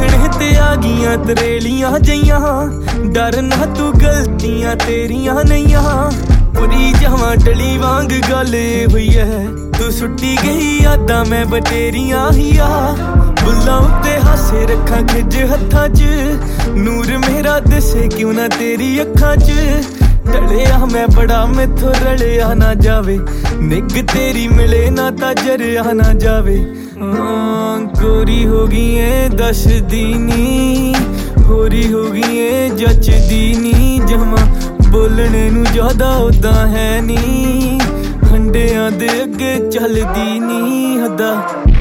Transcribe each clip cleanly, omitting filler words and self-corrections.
देखने ते आ गईयां तरेलियां जइयां, डर ना तू गलतियां तेरियां नईयां। पूरी जावां डली वांग गल हुई है, तू सुट्टी गई यादां मैं बतेरियां हिया। बुल्लां उत्ते हासे रखां खिज हत्थां च, नूर मेरा दिसे क्यों ना तेरी अखां च। टलिया मैं बड़ा मैथों रलिया ना जावे, निग तेरी मिले ना ता जरिया ना जावे। गोरी हो गई है दस दीनी, होरी हो गई है जच दीनी। जमा बोलने नू ज्यादा उदा है नी, हंडियां दे अगे चलदी नी हदा।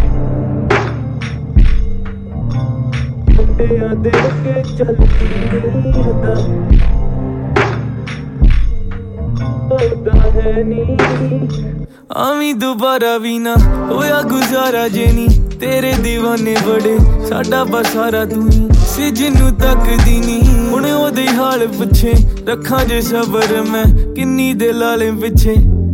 हंडियां दे अगे चलदी नी हदा। आवी दोबारा भी ना होया गुजारा जे नी, तेरे दीवाने बड़े साडा बसारा तू ही। सिजनू तकदी नी हुण ओदे हाल पुछे, रखां जे सबर मैं किन्नी दे लाले पिछे।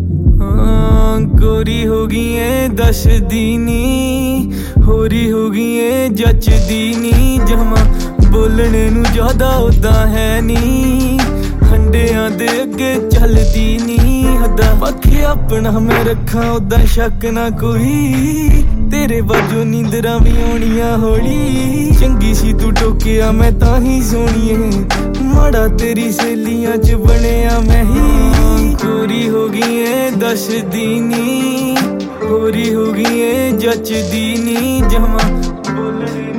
गोरी हो गई है दस दीनी, होरी हो गई है जच दीनी। जमा बोलने नू ज्यादा उदा है नी, हंडियां दे अगे चलदी नी हदा। पक्खे अपना मैं रखां उदा शक ना कोई, तेरे बाजों नींदरां भी आउणियां हौली। चंगी सी तू टोकिया मैं तां ही सोहणीए, माड़ा तेरी सहेलियां च बनिया मैं ही। गोरी हो गई है दस दीनी, होरी हो गई है जच दीनी। जमा बोलने